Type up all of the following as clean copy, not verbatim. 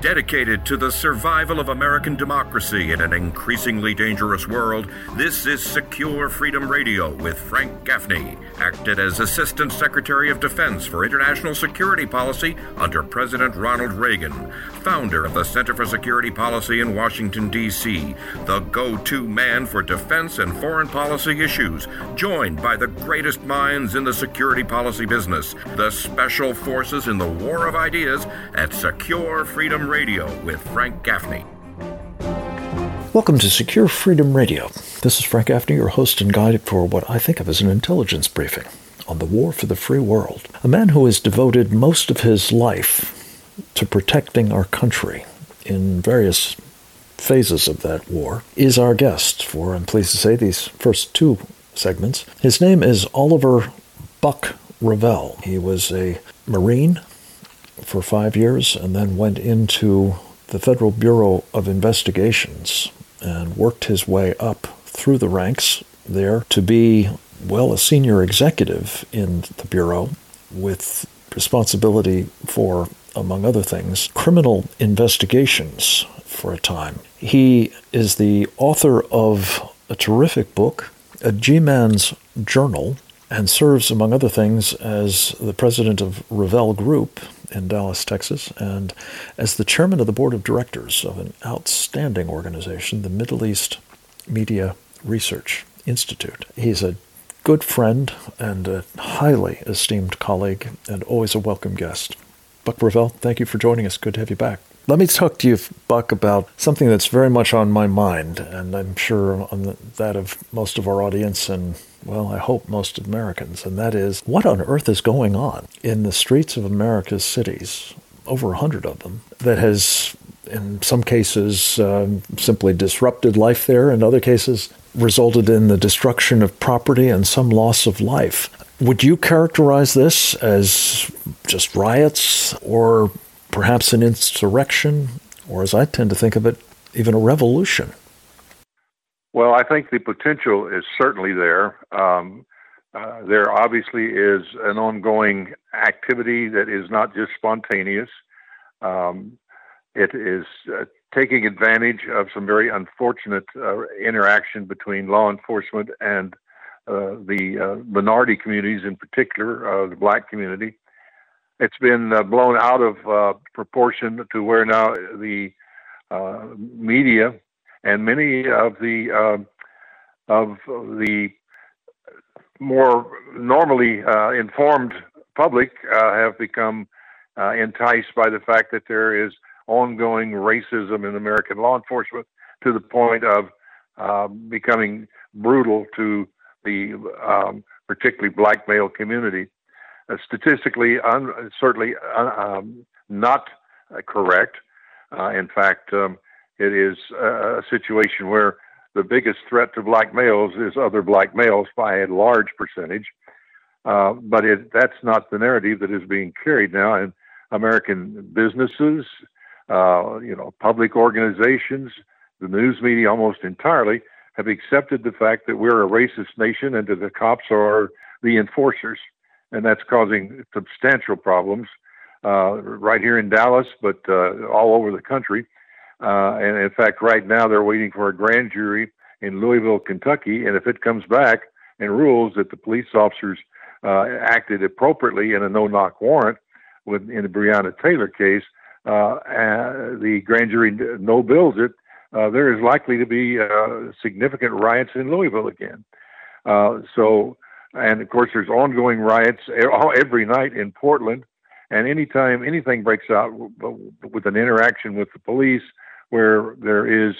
Dedicated to the survival of American democracy in an increasingly dangerous world, this is Secure Freedom Radio with Frank Gaffney, acted as Assistant Secretary of Defense for International Security Policy under President Ronald Reagan, founder of the Center for Security Policy in Washington, D.C., the go-to man for defense and foreign policy issues, joined by the greatest minds in the security policy business, the special forces in the war of ideas at Secure Freedom Radio with Frank Gaffney. Welcome to Secure Freedom Radio. This is Frank Gaffney, your host and guide for what I think of as an intelligence briefing on the war for the free world. A man who has devoted most of his life to protecting our country in various phases of that war is our guest for, I'm pleased to say, these first two segments. His name is Oliver Buck Revelle. He was a Marine for 5 years and then went into the Federal Bureau of Investigations and worked his way up through the ranks there to be, well, a senior executive in the Bureau with responsibility for, among other things, criminal investigations for a time. He is the author of a terrific book, A G-Man's Journal, and serves, among other things, as the president of Revelle Group in Dallas, Texas, and as the chairman of the board of directors of an outstanding organization, the Middle East Media Research Institute. He's a good friend and a highly esteemed colleague and always a welcome guest. Buck Revelle, thank you for joining us. Good to have you back. Let me talk to you, Buck, about something that's very much on my mind, and I'm sure on that of most of our audience and, well, I hope most Americans, and that is, what on earth is going on in the streets of America's cities, over 100 of them, that has, in some cases, simply disrupted life there, in other cases, resulted in the destruction of property and some loss of life. Would you characterize this as just riots, or perhaps an insurrection, or as I tend to think of it, even a revolution? Well, I think the potential is certainly there. There obviously is an ongoing activity that is not just spontaneous. It is taking advantage of some very unfortunate interaction between law enforcement and the minority communities, in particular, the black community. It's been blown out of proportion to where now the media and many of the more normally informed public have become enticed by the fact that there is ongoing racism in American law enforcement to the point of becoming brutal to the particularly black male community. Statistically, certainly not correct. In fact, it is a situation where the biggest threat to black males is other black males by a large percentage. But that's not the narrative that is being carried now in American businesses, public organizations, the news media almost entirely have accepted the fact that we're a racist nation and that the cops are the enforcers. And that's causing substantial problems right here in Dallas, but all over the country. And in fact, right now they're waiting for a grand jury in Louisville, Kentucky. And if it comes back and rules that the police officers acted appropriately in a no-knock warrant in the Breonna Taylor case, the grand jury no bills it, there is likely to be significant riots in Louisville again. And of course, there's ongoing riots every night in Portland. And anytime anything breaks out with an interaction with the police, where there is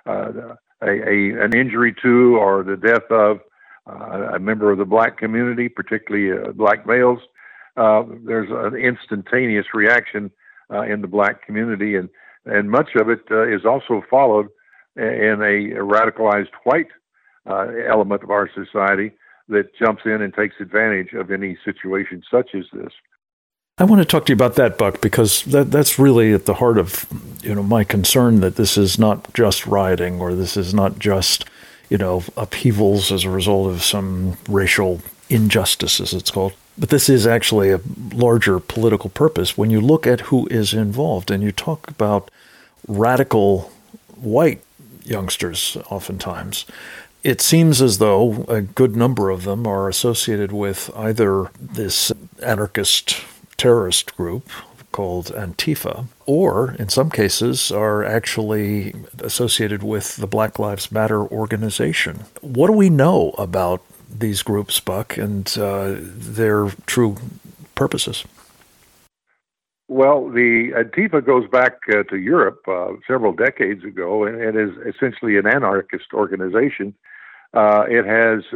an injury to or the death of a member of the black community, particularly black males, there's an instantaneous reaction in the black community, and much of it is also followed in a radicalized white element of our society that jumps in and takes advantage of any situation such as this. I want to talk to you about that, Buck, because that's really at the heart of my concern, that this is not just rioting, or this is not just upheavals as a result of some racial injustice, as it's called. But this is actually a larger political purpose. When you look at who is involved, and you talk about radical white youngsters oftentimes, it seems as though a good number of them are associated with either this anarchist terrorist group called Antifa, or in some cases are actually associated with the Black Lives Matter organization. What do we know about these groups, Buck, and their true purposes? Well, the Antifa goes back to Europe several decades ago, and is essentially an anarchist organization. It has,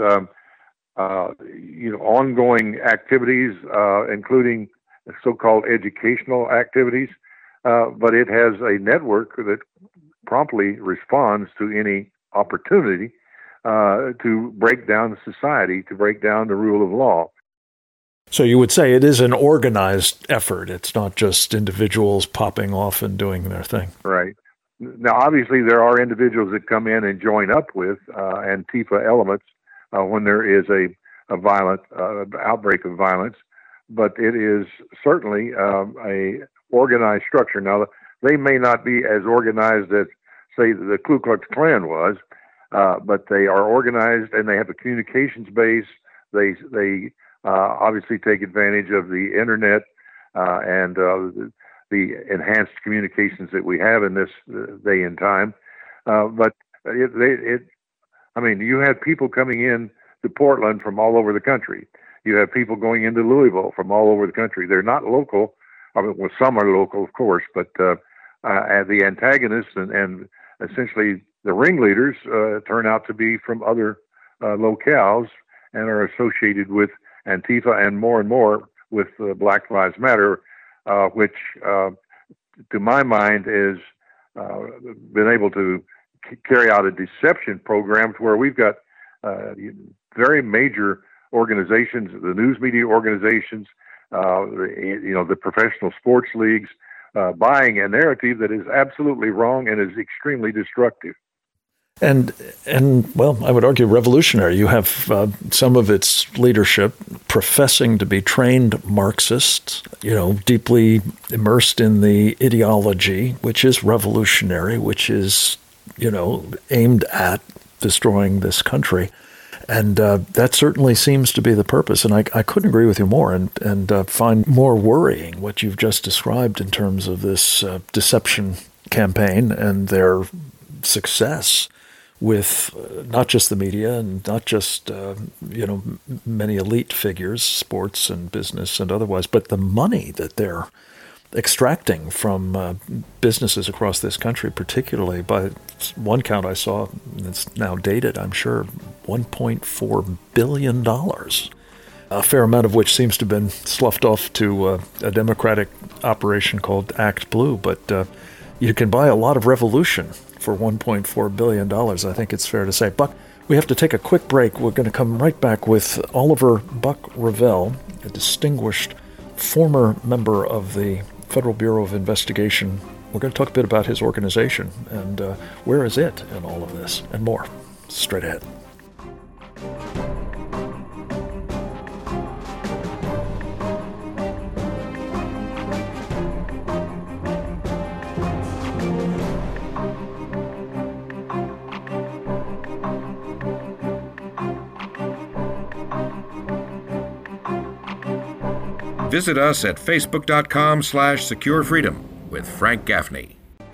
ongoing activities, including so-called educational activities, but it has a network that promptly responds to any opportunity to break down society, to break down the rule of law. So you would say it is an organized effort. It's not just individuals popping off and doing their thing. Right. Now, obviously, there are individuals that come in and join up with Antifa elements when there is a violent outbreak of violence, but it is certainly a organized structure. Now, they may not be as organized as, say, the Ku Klux Klan was, but they are organized and they have a communications base. They obviously take advantage of the internet and the enhanced communications that we have in this day and time. But you have people coming in to Portland from all over the country. You have people going into Louisville from all over the country. They're not local. Well, some are local, of course, but the antagonists and essentially the ringleaders turn out to be from other locales and are associated with Antifa and more with Black Lives Matter, which, to my mind, is been able to carry out a deception program to where we've got very major organizations, the news media organizations, the professional sports leagues, buying a narrative that is absolutely wrong and is extremely destructive. And well, I would argue revolutionary. You have some of its leadership professing to be trained Marxists, deeply immersed in the ideology, which is revolutionary, which is, aimed at destroying this country. And that certainly seems to be the purpose. And I couldn't agree with you more and find more worrying what you've just described in terms of this deception campaign and their success with not just the media and not just, many elite figures, sports and business and otherwise, but the money that they're extracting from businesses across this country, particularly by one count I saw, it's now dated, I'm sure, $1.4 billion, a fair amount of which seems to have been sloughed off to a Democratic operation called Act Blue. But you can buy a lot of revolution for $1.4 billion, I think it's fair to say. Buck, we have to take a quick break. We're going to come right back with Oliver Buck Revell, a distinguished former member of the Federal Bureau of Investigation. We're going to talk a bit about his organization and where is it in all of this and more. Straight ahead. Visit us at facebook.com/securefreedom with Frank Gaffney.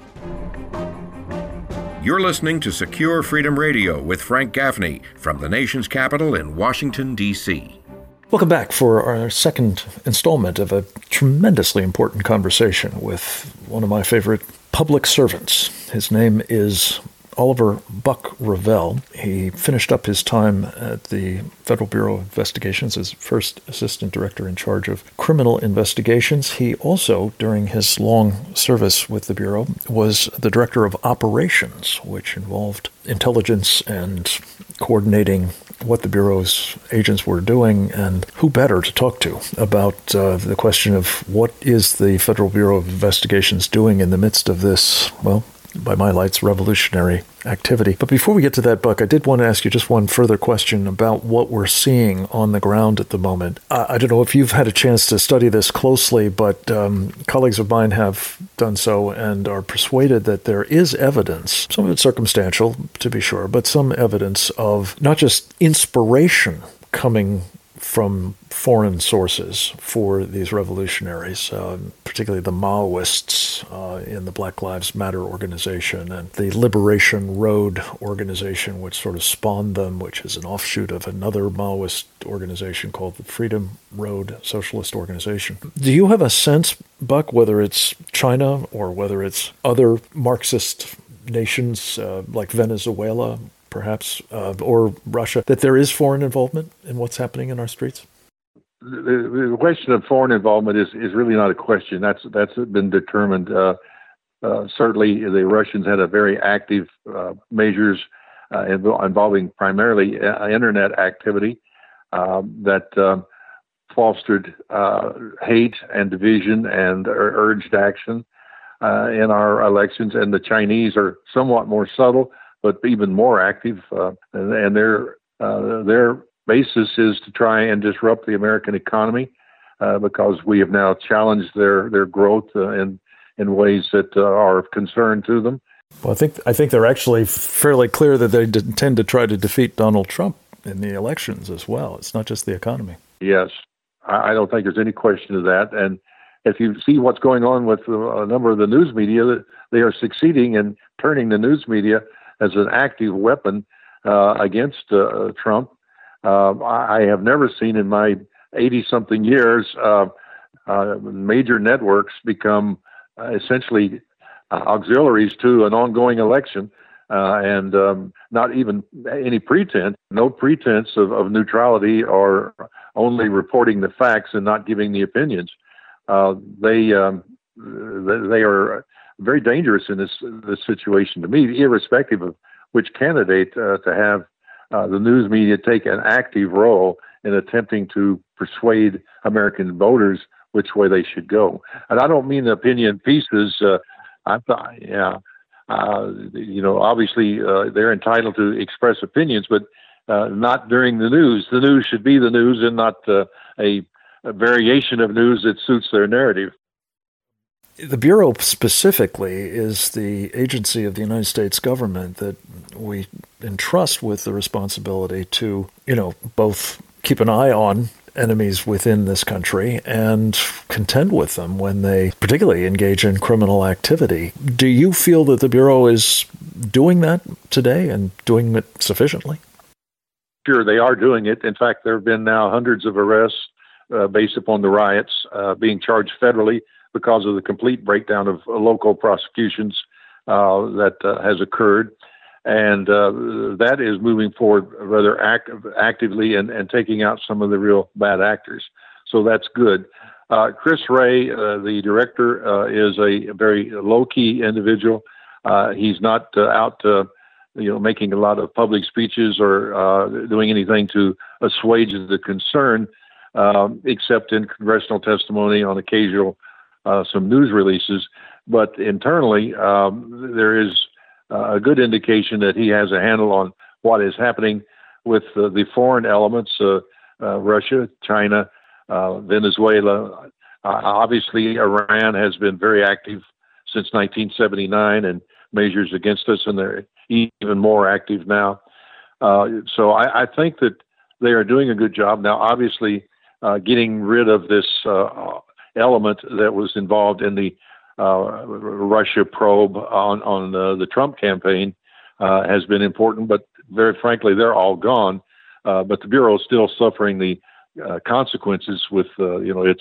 You're listening to Secure Freedom Radio with Frank Gaffney from the nation's capital in Washington, D.C. Welcome back for our second installment of a tremendously important conversation with one of my favorite public servants. His name is Oliver Buck Revell. He finished up his time at the Federal Bureau of Investigations as first assistant director in charge of criminal investigations. He also, during his long service with the Bureau, was the director of operations, which involved intelligence and coordinating what the Bureau's agents were doing, and who better to talk to about the question of what is the Federal Bureau of Investigations doing in the midst of this, well, by my lights, revolutionary activity. But before we get to that, Buck, I did want to ask you just one further question about what we're seeing on the ground at the moment. I don't know if you've had a chance to study this closely, but colleagues of mine have done so and are persuaded that there is evidence, some of it circumstantial, to be sure, but some evidence of not just inspiration coming from foreign sources for these revolutionaries, particularly the Maoists in the Black Lives Matter organization and the Liberation Road organization, which sort of spawned them, which is an offshoot of another Maoist organization called the Freedom Road Socialist Organization. Do you have a sense, Buck, whether it's China or whether it's other Marxist nations like Venezuela, perhaps, or Russia, that there is foreign involvement in what's happening in our streets? The question of foreign involvement is really not a question. That's been determined. Certainly, the Russians had a very active measures involving primarily internet activity that fostered hate and division and urged action in our elections. And the Chinese are somewhat more subtle, but even more active, and their basis is to try and disrupt the American economy because we have now challenged their growth in ways that are of concern to them. Well, I think they're actually fairly clear that they intend to try to defeat Donald Trump in the elections as well. It's not just the economy. Yes, I don't think there's any question of that. And if you see what's going on with a number of the news media, they are succeeding in turning the news media as an active weapon against Trump. I have never seen in my 80-something years major networks become essentially auxiliaries to an ongoing election and not even any pretense, no pretense of neutrality or only reporting the facts and not giving the opinions. They are very dangerous in this situation to me, irrespective of which candidate, to have the news media take an active role in attempting to persuade American voters which way they should go. And I don't mean opinion pieces. Obviously they're entitled to express opinions, but not during the news. The news should be the news and not a variation of news that suits their narrative. The Bureau specifically is the agency of the United States government that we entrust with the responsibility to, both keep an eye on enemies within this country and contend with them when they particularly engage in criminal activity. Do you feel that the Bureau is doing that today and doing it sufficiently? Sure, they are doing it. In fact, there have been now hundreds of arrests based upon the riots being charged federally because of the complete breakdown of local prosecutions that has occurred. And that is moving forward rather actively and taking out some of the real bad actors. So that's good. Chris Wray, the director, is a very low-key individual. He's not out making a lot of public speeches or doing anything to assuage the concern, except in congressional testimony on occasional some news releases. But internally, there is a good indication that he has a handle on what is happening with the foreign elements, Russia, China, Venezuela. Obviously, Iran has been very active since 1979 and measures against us, and they're even more active now. So I think that they are doing a good job. Now, obviously, getting rid of this element that was involved in the Russia probe on the Trump campaign has been important, but very frankly, they're all gone. But the Bureau is still suffering the consequences with its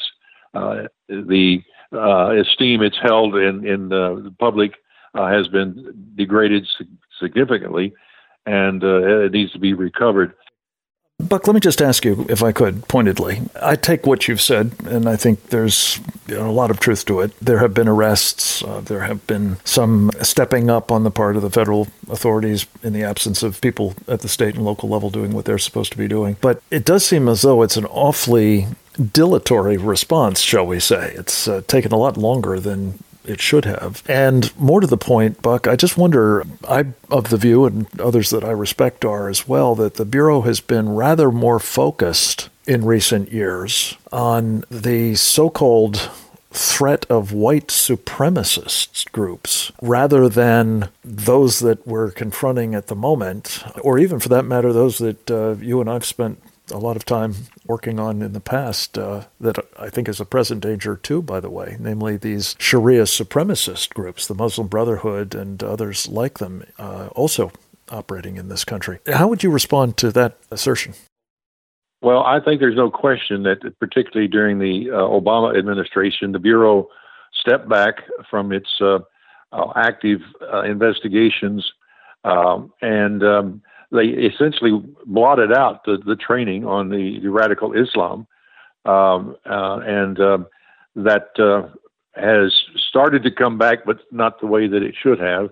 the esteem it's held in the public has been degraded significantly, and it needs to be recovered. Buck, let me just ask you, if I could, pointedly. I take what you've said, and I think there's a lot of truth to it. There have been arrests. There have been some stepping up on the part of the federal authorities in the absence of people at the state and local level doing what they're supposed to be doing. But it does seem as though it's an awfully dilatory response, shall we say. It's taken a lot longer than it should have. And more to the point, Buck, I just wonder, I'm of the view, and others that I respect are as well, that the Bureau has been rather more focused in recent years on the so-called threat of white supremacist groups rather than those that we're confronting at the moment, or even for that matter, those that you and I've spent a lot of time working on in the past that I think is a present danger too, by the way, namely these Sharia supremacist groups, the Muslim Brotherhood and others like them, also operating in this country. How would you respond to that assertion? Well, I think there's no question that particularly during the Obama administration, the Bureau stepped back from its active investigations and they essentially blotted out the training on the radical Islam, and that has started to come back, but not the way that it should have.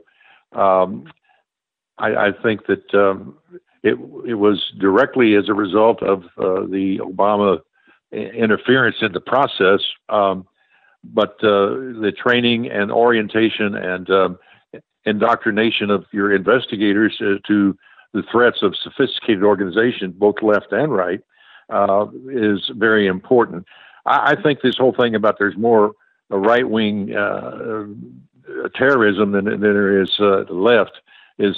I think that it was directly as a result of the Obama interference in the process, but the training and orientation and indoctrination of your investigators to the threats of sophisticated organization, both left and right, is very important. I think this whole thing about there's more right-wing terrorism than there is left is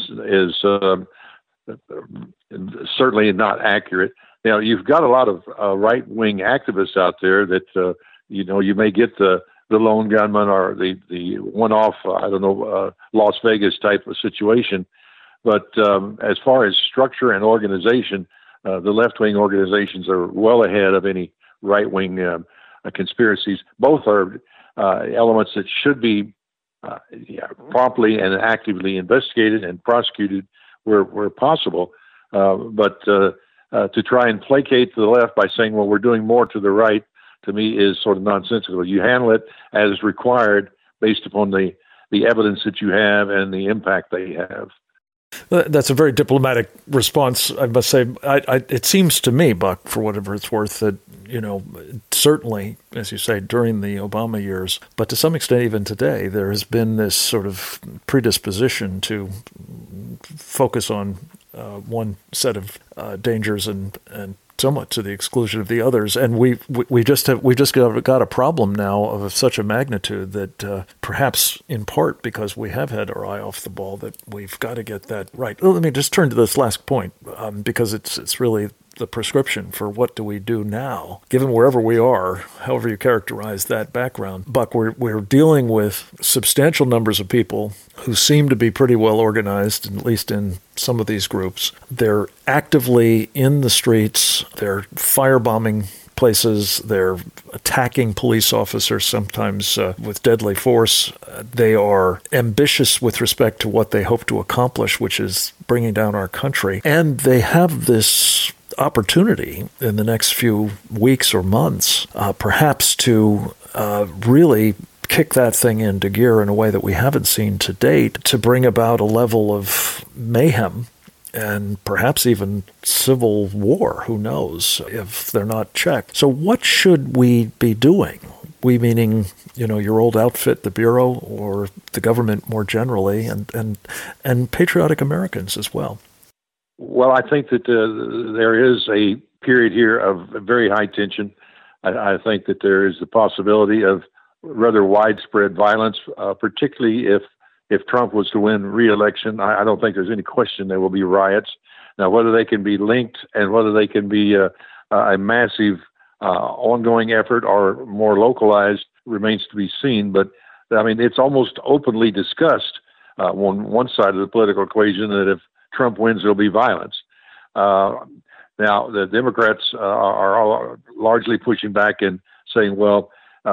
certainly not accurate. Now, you've got a lot of right-wing activists out there that, you may get the lone gunman or the one-off, Las Vegas type of situation. But as far as structure and organization, the left-wing organizations are well ahead of any right-wing conspiracies. Both are elements that should be promptly and actively investigated and prosecuted where possible. But to try and placate the left by saying, well, we're doing more to the right, to me is sort of nonsensical. You handle it as required based upon the evidence that you have and the impact they have. That's a very diplomatic response, I must say. It seems to me, Buck, for whatever it's worth, that, certainly, as you say, during the Obama years, but to some extent even today, there has been this sort of predisposition to focus on one set of dangers and somewhat to the exclusion of the others. And we just got a problem now of such a magnitude that perhaps in part because we have had our eye off the ball, that we've got to get that right. Well, let me just turn to this last point because it's really the prescription for what do we do now, given wherever we are, however you characterize that background. Buck, we're dealing with substantial numbers of people who seem to be pretty well organized, at least in some of these groups. They're actively in the streets. They're firebombing places. They're attacking police officers, sometimes with deadly force. They are ambitious with respect to what they hope to accomplish, which is bringing down our country. And they have this opportunity in the next few weeks or months, perhaps to really kick that thing into gear in a way that we haven't seen to date, to bring about a level of mayhem and perhaps even civil war, who knows, if they're not checked. So what should we be doing? We meaning, your old outfit, the Bureau, or the government more generally, and patriotic Americans as well. Well, I think that there is a period here of very high tension. I think that there is the possibility of rather widespread violence, particularly if Trump was to win re-election. I don't think there's any question there will be riots. Now, whether they can be linked and whether they can be a massive ongoing effort or more localized remains to be seen. But, it's almost openly discussed on one side of the political equation that if Trump wins, there'll be violence. Now, the Democrats are all largely pushing back and saying, well,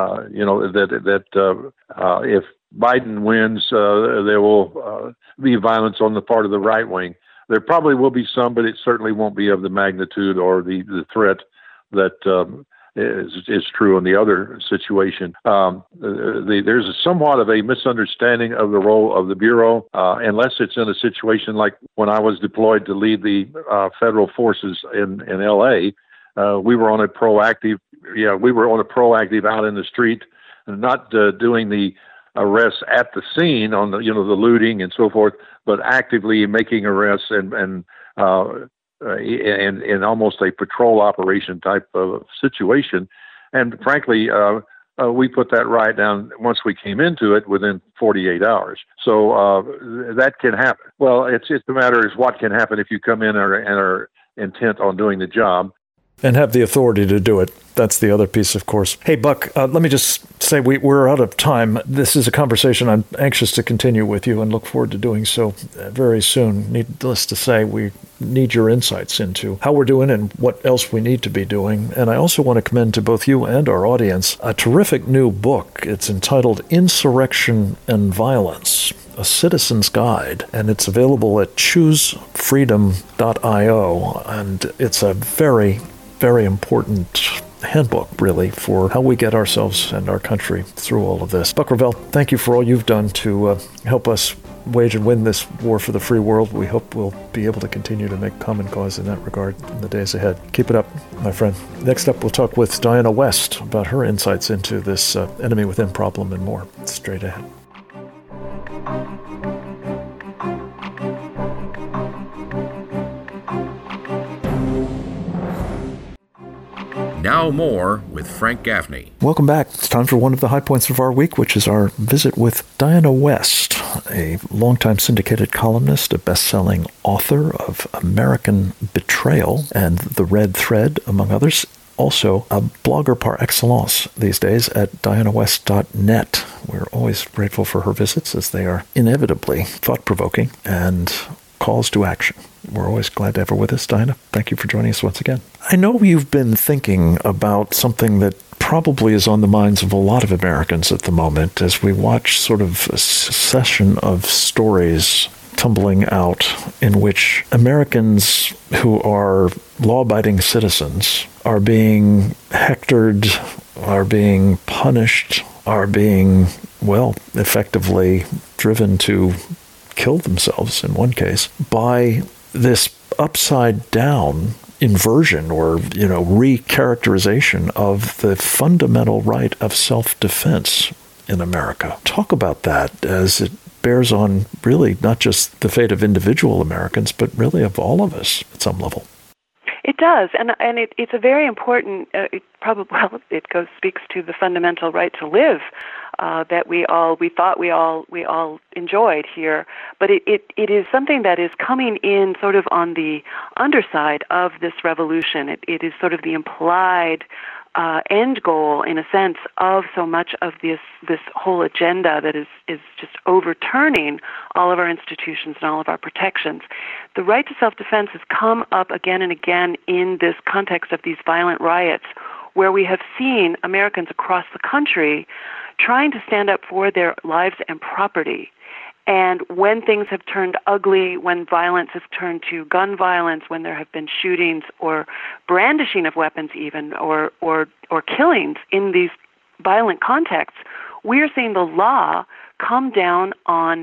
that if Biden wins, there will be violence on the part of the right wing. There probably will be some, but it certainly won't be of the magnitude or the threat that is true in the other situation. There's somewhat of a misunderstanding of the role of the Bureau, unless it's in a situation like when I was deployed to lead the federal forces in L.A. We were on a proactive out in the street, and not doing the arrests at the scene on the looting and so forth, but actively making arrests and in almost a patrol operation type of situation. And frankly, we put that right down once we came into it within 48 hours. So that can happen. Well, it's a matter of what can happen if you come in and are intent on doing the job. And have the authority to do it. That's the other piece, of course. Hey, Buck, let me just say we're out of time. This is a conversation I'm anxious to continue with you and look forward to doing so very soon. Needless to say, we need your insights into how we're doing and what else we need to be doing. And I also want to commend to both you and our audience a terrific new book. It's entitled Insurrection and Violence, A Citizen's Guide, and it's available at choosefreedom.io. And it's a very, very important handbook, really, for how we get ourselves and our country through all of this. Buck Revel, thank you for all you've done to help us wage and win this war for the free world. We hope we'll be able to continue to make common cause in that regard in the days ahead. Keep it up, my friend. Next up, we'll talk with Diana West about her insights into this enemy within problem and more. Straight ahead. Now more with Frank Gaffney. Welcome back. It's time for one of the high points of our week, which is our visit with Diana West, a longtime syndicated columnist, a best-selling author of American Betrayal and The Red Thread, among others. Also, a blogger par excellence these days at dianawest.net. We're always grateful for her visits, as they are inevitably thought-provoking and calls to action. We're always glad to have her with us. Diana, thank you for joining us once again. I know you've been thinking about something that probably is on the minds of a lot of Americans at the moment as we watch sort of a succession of stories tumbling out in which Americans who are law-abiding citizens are being hectored, are being punished, are being, well, effectively driven to kill themselves, in one case, by this upside-down inversion or, recharacterization of the fundamental right of self-defense in America. Talk about that as it bears on really not just the fate of individual Americans, but really of all of us at some level. It does, and it's a very important. Speaks to the fundamental right to live that we thought we all enjoyed here. But it is something that is coming in sort of on the underside of this revolution. It is sort of the implied end goal, in a sense, of so much of this whole agenda that is just overturning all of our institutions and all of our protections. The right to self-defense has come up again and again in this context of these violent riots, where we have seen Americans across the country trying to stand up for their lives and property. And when things have turned ugly, when violence has turned to gun violence, when there have been shootings or brandishing of weapons even, or killings in these violent contexts, we are seeing the law come down on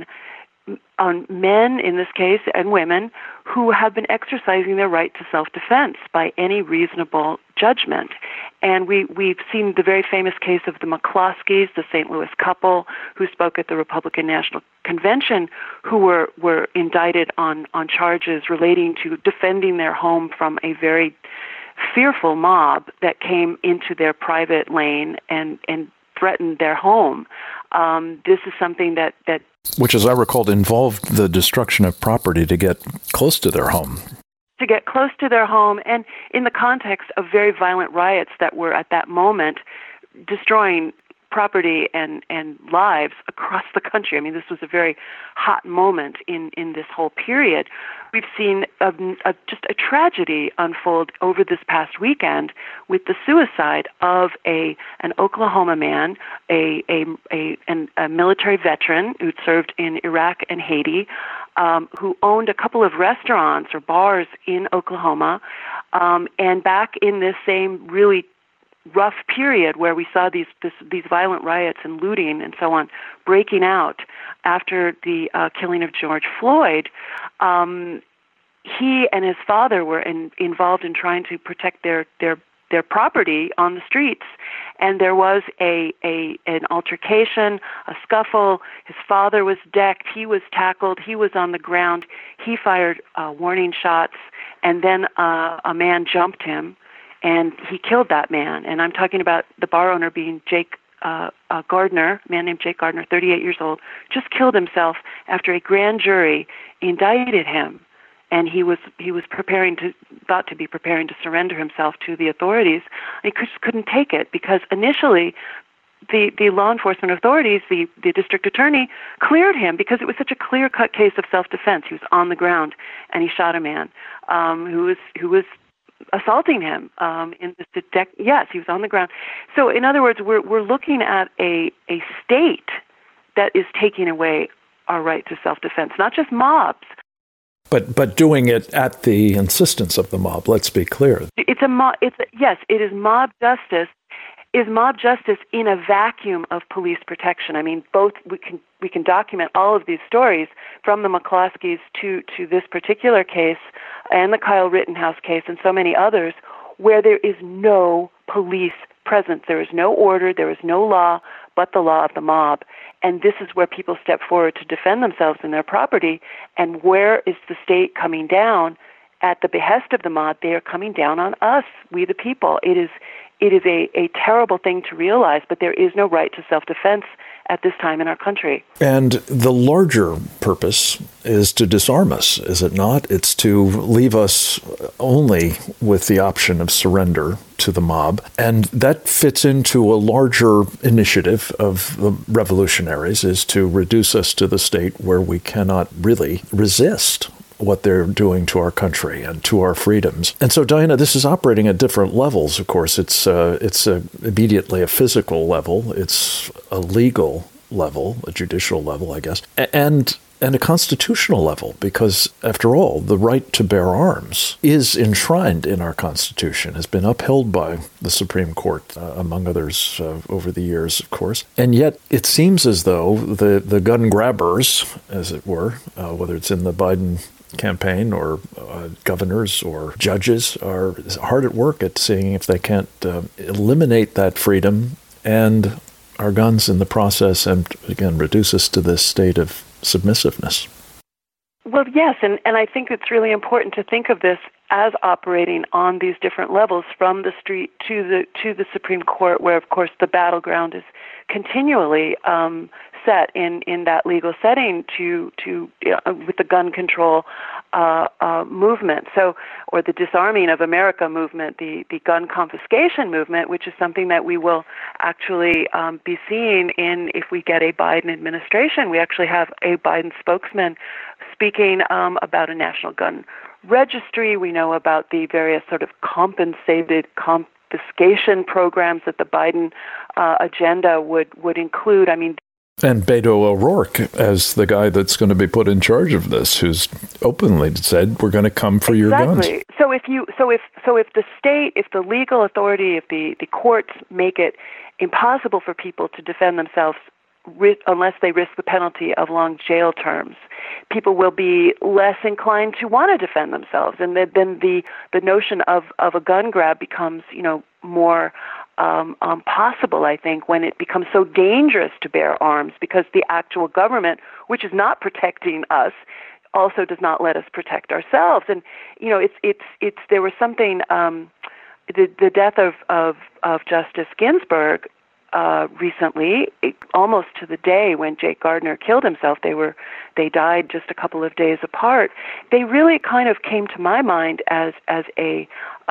men, in this case, and women who have been exercising their right to self-defense by any reasonable judgment. And we've seen the very famous case of the McCloskeys, the St. Louis couple who spoke at the Republican National Convention, who were indicted on charges relating to defending their home from a very fearful mob that came into their private lane and threatened their home. This is something that which, as I recall, involved the destruction of property to get close to their home. To get close to their home, and in the context of very violent riots that were at that moment destroying property and lives across the country. I mean, this was a very hot moment in this whole period. We've seen just a tragedy unfold over this past weekend with the suicide of an Oklahoma man, a military veteran who'd served in Iraq and Haiti, who owned a couple of restaurants or bars in Oklahoma, and back in this same really rough period where we saw these violent riots and looting and so on breaking out after the killing of George Floyd, he and his father were involved in trying to protect their their property on the streets. And there was an altercation, a scuffle. His father was decked. He was tackled. He was on the ground. He fired warning shots, and then a man jumped him, and he killed that man. And I'm talking about the bar owner being Jake Gardner, a man named Jake Gardner, 38 years old, just killed himself after a grand jury indicted him. And he was thought to be preparing to surrender himself to the authorities. He just couldn't take it because initially the law enforcement authorities, the district attorney, cleared him because it was such a clear-cut case of self-defense. He was on the ground and he shot a man who was assaulting him. Yes, he was on the ground. So in other words, we're looking at a state that is taking away our right to self-defense, not just mobs. But doing it at the insistence of the mob. Let's be clear. Yes, it is mob justice. Is mob justice in a vacuum of police protection? I mean, both we can document all of these stories from the McCloskeys to this particular case and the Kyle Rittenhouse case and so many others where there is no police presence. There is no order. There is no law but the law of the mob. And this is where people step forward to defend themselves and their property. And where is the state coming down? At the behest of the mob, they are coming down on us, we the people. It is a terrible thing to realize, but there is no right to self-defense at this time in our country. And the larger purpose is to disarm us, is it not? It's to leave us only with the option of surrender to the mob. And that fits into a larger initiative of the revolutionaries, is to reduce us to the state where we cannot really resist what they're doing to our country and to our freedoms. And so, Diana, this is operating at different levels, of course. It's immediately a physical level. It's a legal level, a judicial level, I guess, and a constitutional level, because, after all, the right to bear arms is enshrined in our Constitution, has been upheld by the Supreme Court, among others, over the years, of course. And yet it seems as though the gun grabbers, as it were, whether it's in the Biden campaign or governors or judges, are hard at work at seeing if they can't eliminate that freedom and our guns in the process, and again reduce us to this state of submissiveness. Well, yes, and I think it's really important to think of this as operating on these different levels, from the street to the Supreme Court, where of course the battleground is continually set in that legal setting with the gun control movement, or the Disarming of America movement, the gun confiscation movement, which is something that we will actually be seeing if we get a Biden administration. We actually have a Biden spokesman speaking about a national gun registry. We know about the various sort of confiscation programs that the Biden agenda would include. I mean, and Beto O'Rourke as the guy that's going to be put in charge of this, who's openly said, we're going to come for your guns. Exactly. So if the state, if the legal authority, if the courts make it impossible for people to defend themselves unless they risk the penalty of long jail terms, people will be less inclined to want to defend themselves, and then the notion of a gun grab becomes, more possible, I think, when it becomes so dangerous to bear arms, because the actual government, which is not protecting us, also does not let us protect ourselves. And it's there was something, the death of Justice Ginsburg recently, almost to the day when Jake Gardner killed himself. They died just a couple of days apart. They really kind of came to my mind as a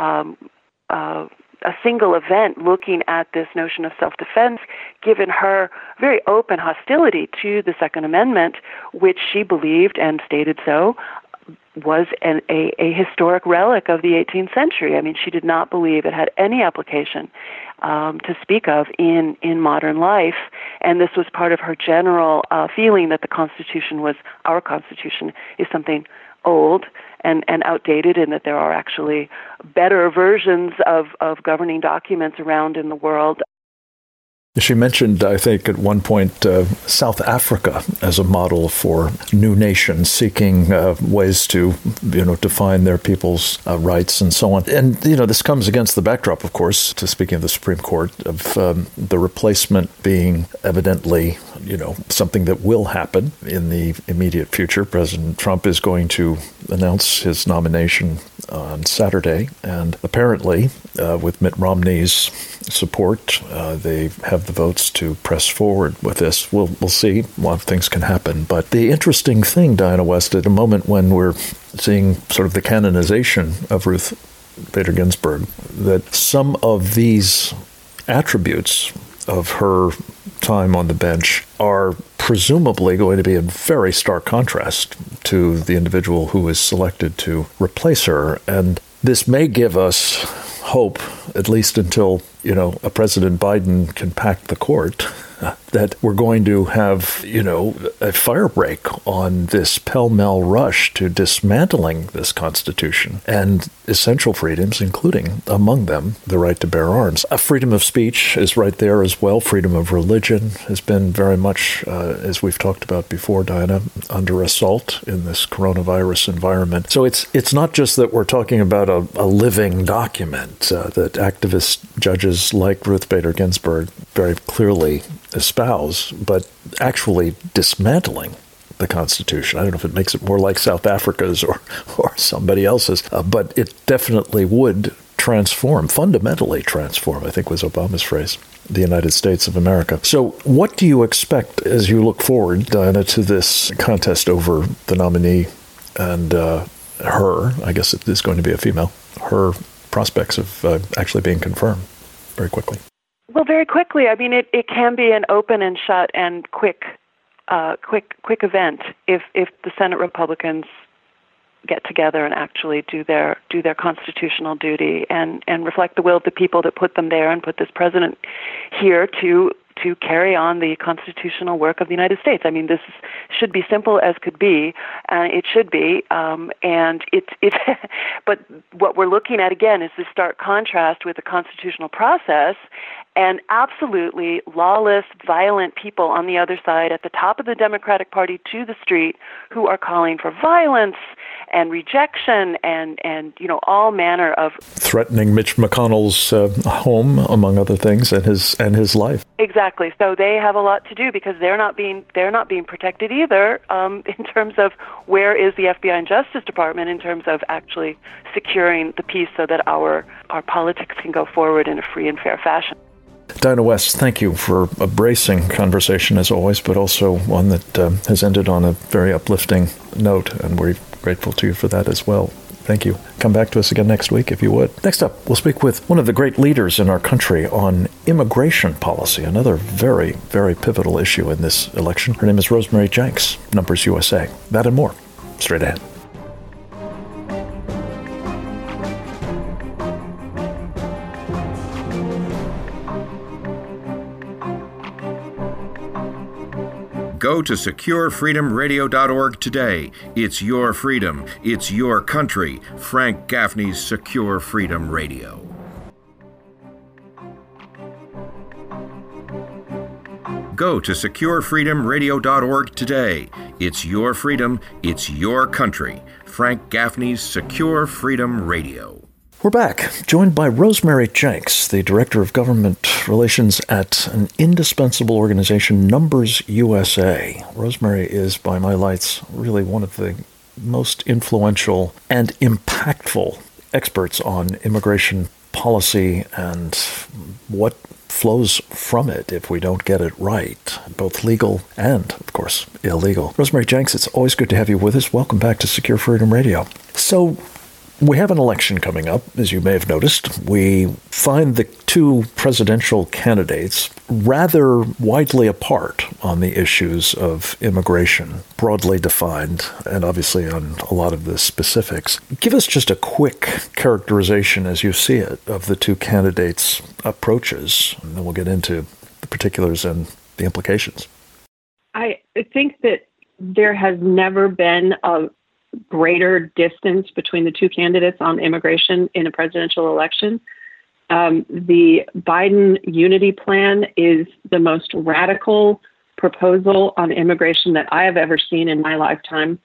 single event, looking at this notion of self-defense, given her very open hostility to the Second Amendment, which she believed and stated so was a historic relic of the 18th century. I mean, she did not believe it had any application to speak of in modern life, and this was part of her general feeling that the Constitution was, our Constitution is something old and outdated, and that there are actually better versions of governing documents around in the world. She mentioned, I think, at one point, South Africa as a model for new nations seeking ways to, define their people's rights and so on. And, this comes against the backdrop, of course, to speaking of the Supreme Court, of the replacement being evidently, something that will happen in the immediate future. President Trump is going to announce his nomination on Saturday, and apparently, with Mitt Romney's support, they have the votes to press forward with this. We'll see. A lot of things can happen. But the interesting thing, Diana West, at a moment when we're seeing sort of the canonization of Ruth Bader Ginsburg, that some of these attributes of her time on the bench are presumably going to be in very stark contrast to the individual who is selected to replace her. And this may give us hope, at least until, a President Biden can pack the court, that we're going to have, a fire break on this pell-mell rush to dismantling this Constitution and essential freedoms, including, among them, the right to bear arms. A freedom of speech is right there as well. Freedom of religion has been very much, as we've talked about before, Diana, under assault in this coronavirus environment. So it's not just that we're talking about a living document that activist judges like Ruth Bader Ginsburg very clearly espouse, but actually dismantling the Constitution. I don't know if it makes it more like South Africa's or somebody else's, but it definitely would fundamentally transform, I think was Obama's phrase, the United States of America. So what do you expect as you look forward, Diana, to this contest over the nominee and her, I guess it is going to be a female, her prospects of actually being confirmed very quickly? Well, very quickly. I mean, it can be an open and shut and quick event if the Senate Republicans get together and actually do their constitutional duty and reflect the will of the people that put them there and put this president here to carry on the constitutional work of the United States. I mean, this should be simple as could be, it should be, and it's. But what we're looking at again is this stark contrast with the constitutional process and absolutely lawless, violent people on the other side at the top of the Democratic Party to the street who are calling for violence and rejection and all manner of threatening Mitch McConnell's home, among other things, and his life. Exactly. So they have a lot to do because they're not being protected either in terms of where is the FBI and Justice Department in terms of actually securing the peace so that our politics can go forward in a free and fair fashion. Diana West, thank you for a bracing conversation as always, but also one that has ended on a very uplifting note, and we're grateful to you for that as well. Thank you. Come back to us again next week if you would. Next up, we'll speak with one of the great leaders in our country on immigration policy, another very, very pivotal issue in this election. Her name is Rosemary Jenks, Numbers USA. That and more, straight ahead. Go to SecureFreedomRadio.org today. It's your freedom. It's your country. Frank Gaffney's Secure Freedom Radio. Go to SecureFreedomRadio.org today. It's your freedom. It's your country. Frank Gaffney's Secure Freedom Radio. We're back, joined by Rosemary Jenks, the Director of Government Relations at an indispensable organization, Numbers USA. Rosemary is, by my lights, really one of the most influential and impactful experts on immigration policy and what flows from it if we don't get it right, both legal and, of course, illegal. Rosemary Jenks, it's always good to have you with us. Welcome back to Secure Freedom Radio. So, we have an election coming up, as you may have noticed. We find the two presidential candidates rather widely apart on the issues of immigration, broadly defined, and obviously on a lot of the specifics. Give us just a quick characterization, as you see it, of the two candidates' approaches, and then we'll get into the particulars and the implications. I think that there has never been a greater distance between the two candidates on immigration in a presidential election. The Biden unity plan is the most radical proposal on immigration that I have ever seen in my lifetime.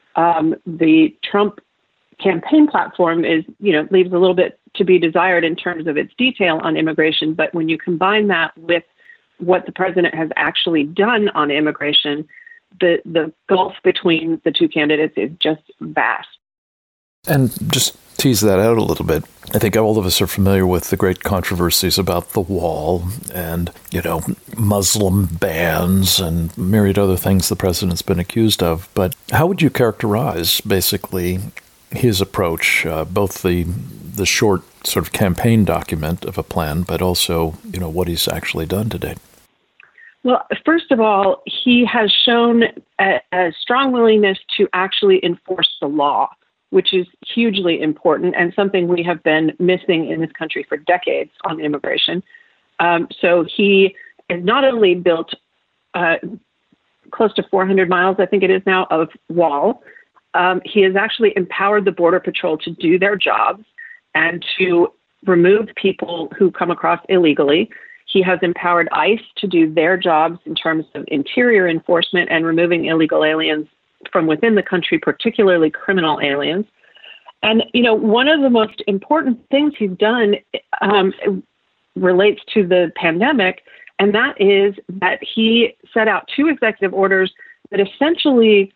The Trump campaign platform leaves a little bit to be desired in terms of its detail on immigration. But when you combine that with what the president has actually done on immigration, the gulf between the two candidates is just vast. And just tease that out a little bit. I think all of us are familiar with the great controversies about the wall and, Muslim bans and myriad other things the president's been accused of. But how would you characterize basically his approach, both the short sort of campaign document of a plan, but also, what he's actually done to date? Well, first of all, he has shown a strong willingness to actually enforce the law, which is hugely important and something we have been missing in this country for decades on immigration. So he has not only built close to 400 miles, I think it is now, of wall. He has actually empowered the Border Patrol to do their jobs and to remove people who come across illegally. He has empowered ICE to do their jobs in terms of interior enforcement and removing illegal aliens from within the country, particularly criminal aliens. And, one of the most important things he's done relates to the pandemic, and that is that he set out 2 executive orders that essentially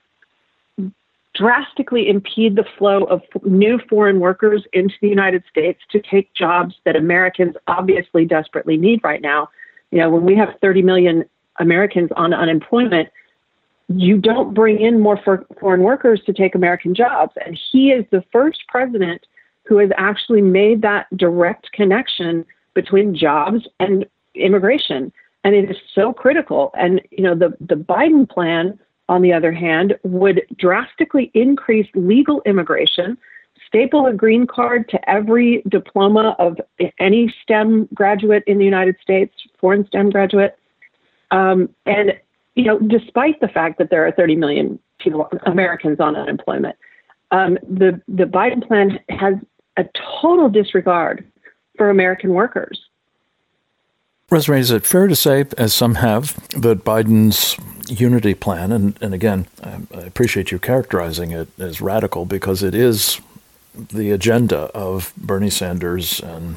drastically impede the flow of new foreign workers into the United States to take jobs that Americans obviously desperately need right now. When we have 30 million Americans on unemployment, you don't bring in more foreign workers to take American jobs. And he is the first president who has actually made that direct connection between jobs and immigration. And it is so critical. And, the Biden plan, on the other hand, would drastically increase legal immigration, staple a green card to every diploma of any STEM graduate in the United States, foreign STEM graduate. And despite the fact that there are 30 million Americans on unemployment, the Biden plan has a total disregard for American workers. Rosemary, is it fair to say, as some have, that Biden's unity plan, and again, I appreciate you characterizing it as radical because it is the agenda of Bernie Sanders and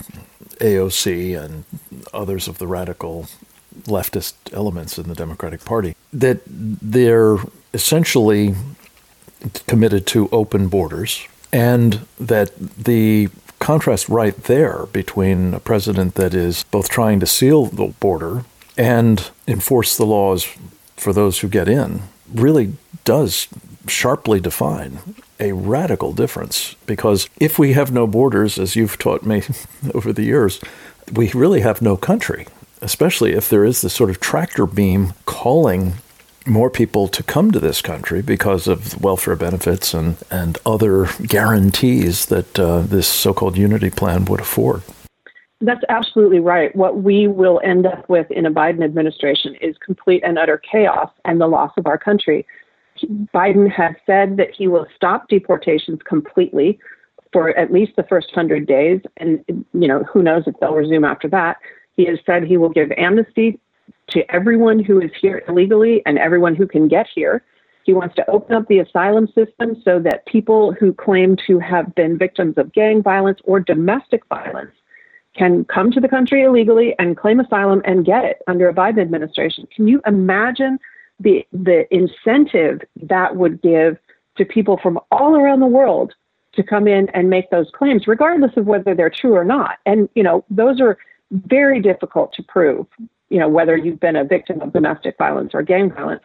AOC and others of the radical leftist elements in the Democratic Party, that they're essentially committed to open borders, and that the contrast right there between a president that is both trying to seal the border and enforce the laws for those who get in really does sharply define a radical difference. Because if we have no borders, as you've taught me over the years, we really have no country, especially if there is this sort of tractor beam calling more people to come to this country because of welfare benefits and other guarantees that this so-called unity plan would afford. That's absolutely right. What we will end up with in a Biden administration is complete and utter chaos and the loss of our country. Biden has said that he will stop deportations completely for at least the first 100 days. And, who knows if they'll resume after that. He has said he will give amnesty to everyone who is here illegally and everyone who can get here. He wants to open up the asylum system so that people who claim to have been victims of gang violence or domestic violence can come to the country illegally and claim asylum and get it under a Biden administration. Can you imagine the incentive that would give to people from all around the world to come in and make those claims, regardless of whether they're true or not? And, those are very difficult to prove, whether you've been a victim of domestic violence or gang violence.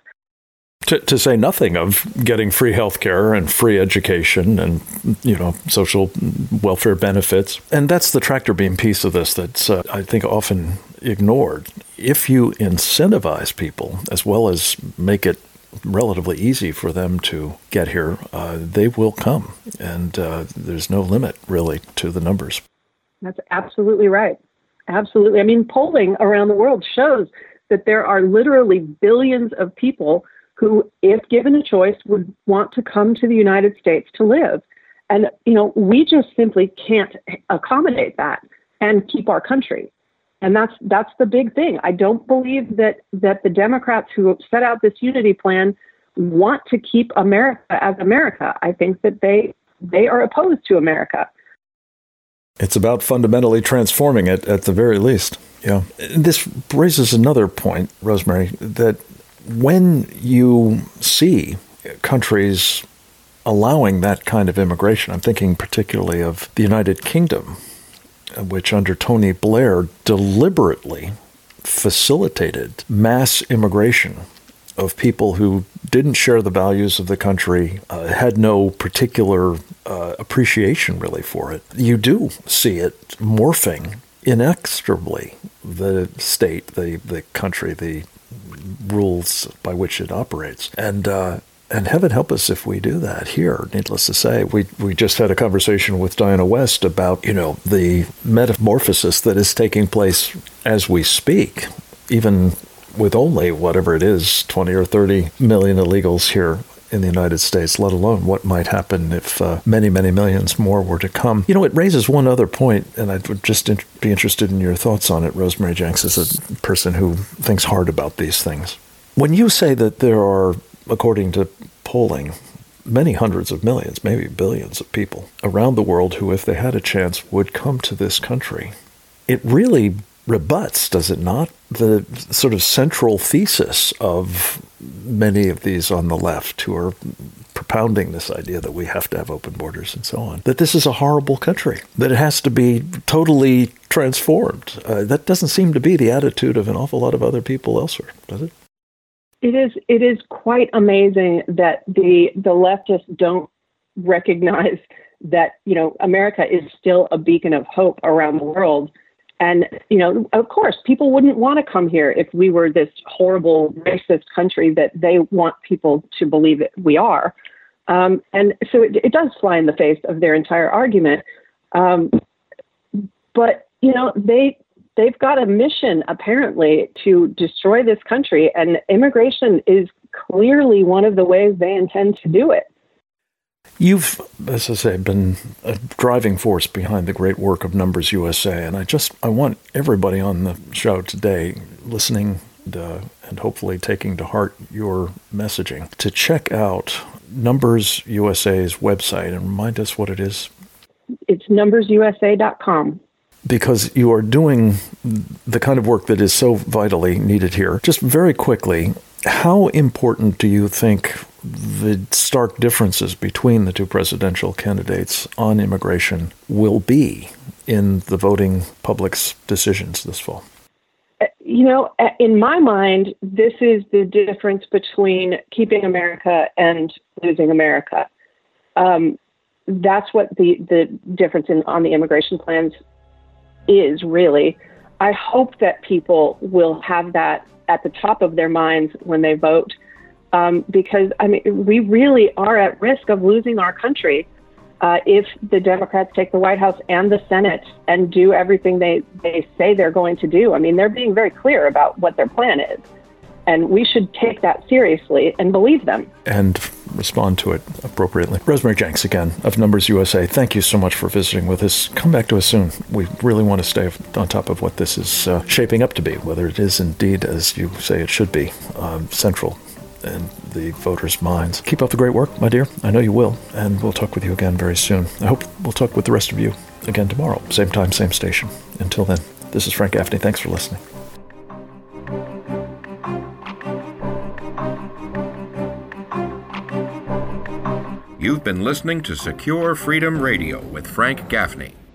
To say nothing of getting free health care and free education and, social welfare benefits. And that's the tractor beam piece of this that's, I think, often ignored. If you incentivize people as well as make it relatively easy for them to get here, they will come. And there's no limit, really, to the numbers. That's absolutely right. Absolutely. I mean, polling around the world shows that there are literally billions of people who, if given a choice, would want to come to the United States to live. And, we just simply can't accommodate that. and keep our country. And that's the big thing. I don't believe that the Democrats who set out this unity plan want to keep America as America. I think that they are opposed to America. It's about fundamentally transforming it at the very least. Yeah. This raises another point, Rosemary, that when you see countries allowing that kind of immigration, I'm thinking particularly of the United Kingdom, which under Tony Blair deliberately facilitated mass immigration of people who didn't share the values of the country, had no particular appreciation really for it. You do see it morphing inexorably, the state, the country, the rules by which it operates. And heaven help us if we do that here, needless to say. We just had a conversation with Diana West about, the metamorphosis that is taking place as we speak, even with only whatever it is, 20 or 30 million illegals here in the United States, let alone what might happen if many, many millions more were to come. It raises one other point, and I would just be interested in your thoughts on it, Rosemary Jenks, as a person who thinks hard about these things. When you say that there are, according to polling, many hundreds of millions, maybe billions of people around the world who, if they had a chance, would come to this country, it really rebuts, does it not, the sort of central thesis of many of these on the left who are propounding this idea that we have to have open borders and so on, that this is a horrible country, that it has to be totally transformed. That doesn't seem to be the attitude of an awful lot of other people elsewhere, does it? It is quite amazing that the leftists don't recognize that, America is still a beacon of hope around the world. And, of course, people wouldn't want to come here if we were this horrible racist country that they want people to believe that we are. And so it does fly in the face of their entire argument. But, they've got a mission, apparently, to destroy this country, and immigration is clearly one of the ways they intend to do it. You've, as I say, been a driving force behind the great work of Numbers USA, and I want everybody on the show today listening and hopefully taking to heart your messaging to check out Numbers USA's website and remind us what it is. It's numbersusa.com. Because you are doing the kind of work that is so vitally needed here. Just very quickly, how important do you think the stark differences between the two presidential candidates on immigration will be in the voting public's decisions this fall? In my mind, this is the difference between keeping America and losing America. That's what the difference on the immigration plans is, really. I hope that people will have that at the top of their minds when they vote, because, we really are at risk of losing our country if the Democrats take the White House and the Senate and do everything they say they're going to do. They're being very clear about what their plan is, and we should take that seriously and believe them. And respond to it appropriately. Rosemary Jenks, again, of Numbers USA, thank you so much for visiting with us. Come back to us soon. We really want to stay on top of what this is shaping up to be, whether it is indeed, as you say it should be, central in the voters' minds. Keep up the great work, my dear. I know you will, and we'll talk with you again very soon. I hope we'll talk with the rest of you again tomorrow. Same time, same station. Until then, this is Frank Gaffney. Thanks for listening. You've been listening to Secure Freedom Radio with Frank Gaffney.